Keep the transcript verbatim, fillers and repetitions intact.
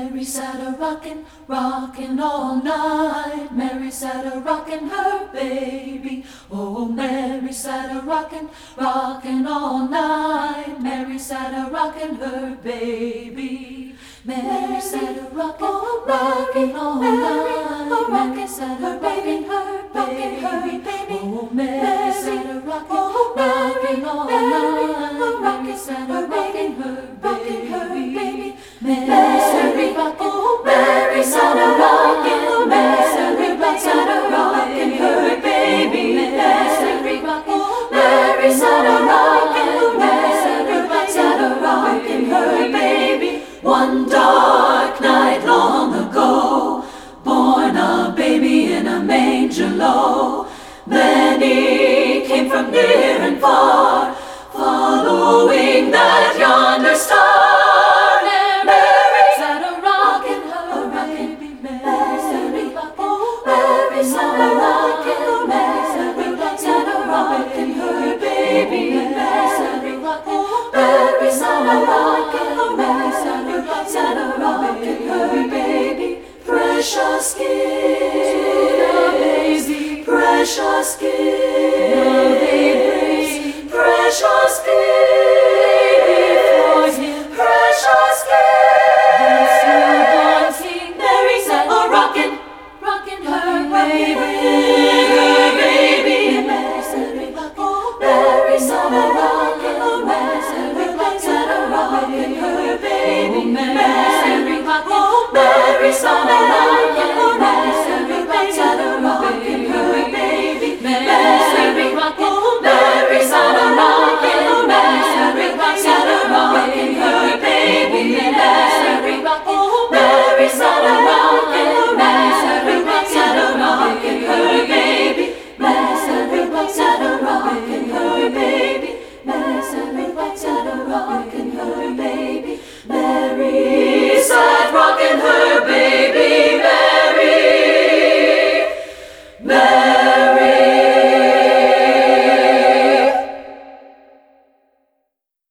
Mary sat a rockin', rockin' all night. Mary sat a rockin' her baby. Oh, Mary sat a rockin', rockin' all night. Mary sat a rockin' her baby. Mary sat a rockin', rockin' all night. Mary sat a rockin' her baby. Oh, Mary sat a rockin', rockin' all night. Mary sat a rockin' her baby. Mary sat a rockin', Mary sat a rockin', Mary sat a rockin' her baby. Mary sat a rockin', Mary sat a rockin', Mary sat a rockin' her baby. One dark night long ago, born a baby in a manger low. Many came from near and far, following that yonder star. Mary sat a rockin' her baby. Mary sat a rockin', Mary sat a rockin', Mary sat a rockin' her baby. Mary sat a rockin', Mary sat a rockin', Mary sat a rockin' her baby. Precious gift, precious gift, precious gift, precious gift. Mary sat a rockin', rockin' her baby, her baby. Mary sat a rockin', Mary sat a rockin', Mary sat a rockin' her baby. Mary sat a rockin', Mary sat a